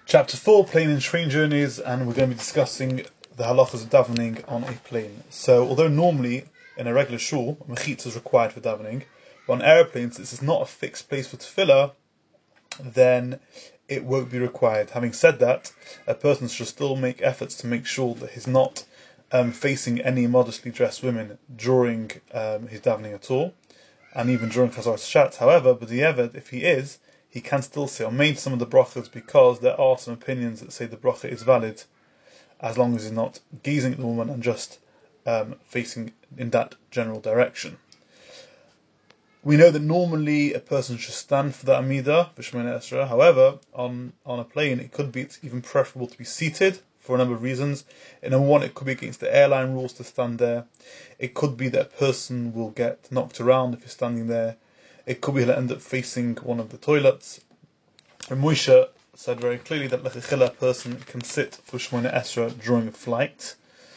Chapter 4, Plane and Train Journeys, and we're going to be discussing the halachas of davening on a plane. So, although normally in a regular shul, mechitza is required for davening, but on airplanes, since it's not a fixed place for tefillah, then it won't be required. Having said that, a person should still make efforts to make sure that he's not facing any modestly dressed women during his davening at all, and even during Chazaras Shat. However, b'diavad, if he is, he can still say or made some of the brachas, because there are some opinions that say the bracha is valid as long as he's not gazing at the woman and just facing in that general direction. We know that normally a person should stand for the Amida, B'Shemona Esra. However, on a plane, it's even preferable to be seated for a number of reasons. Number one, it could be against the airline rules to stand there. It could be that a person will get knocked around if you're standing there. It could be he'll end up facing one of the toilets. And Moshe said very clearly that l'chechila a person can sit for Shemona Esra during a flight.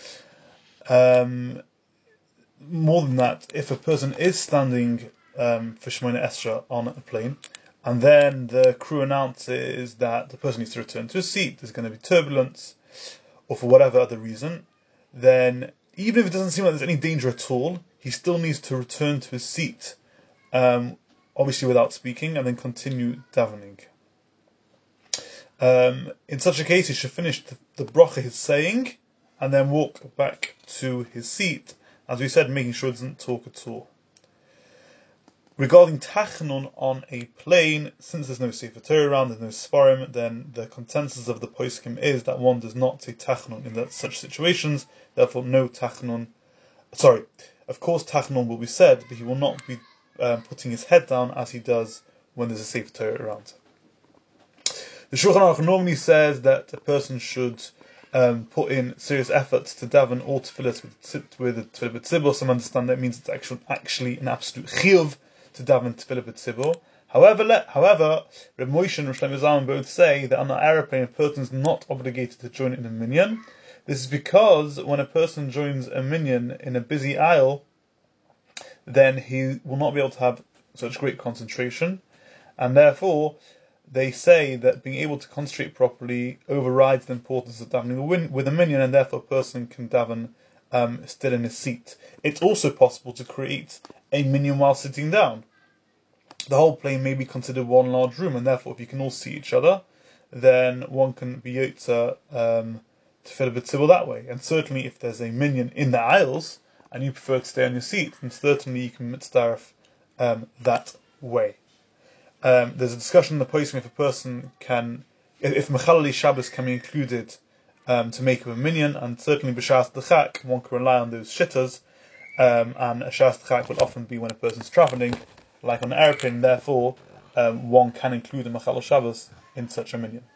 More than that, if a person is standing for Shemona Esra on a plane, and then the crew announces that the person needs to return to his seat, there's going to be turbulence, or for whatever other reason, then even if it doesn't seem like there's any danger at all, he still needs to return to his seat, obviously without speaking, and then continue davening. In such a case, he should finish the bracha he's saying, and then walk back to his seat, as we said, making sure he doesn't talk at all. Regarding tachnun on a plane, since there's no Sefer Torah around, there's no Sfarim, then the consensus of the poskim is that one does not say tachnun in such situations, therefore no tachnun. Sorry, of course tachnun will be said, but he will not be putting his head down as he does when there's a Sefer Torah around. The Shulchan Aruch normally says that a person should put in serious efforts to daven all tefillahs with the tefillah b'tzibur. Some understand that means it's actually an absolute chiyuv to daven tefillah b'tzibur. However, Reb Moshe and Rosh Shlomo Zalman both say that on an aeroplane a person is not obligated to join in a minyan. This is because when a person joins a minyan in a busy aisle, then he will not be able to have such great concentration, and therefore they say that being able to concentrate properly overrides the importance of davening with a minyan, and therefore a person can daven still in his seat. It's also possible to create a minyan while sitting down. The whole plane may be considered one large room, and therefore if you can all see each other, then one can be yotza tefillah b'tzibur that way. And certainly if there's a minyan in the aisles, and you prefer to stay on your seat, then certainly you can mitzdaref that way. There's a discussion in the posting if a person if Mechalali Shabbos can be included to make a minyan, and certainly b'shas d'chak one can rely on those shittas, and a shas d'chak will often be when a person's traveling, like on an airplane. Therefore, one can include a Mechalal Shabbos in such a minyan.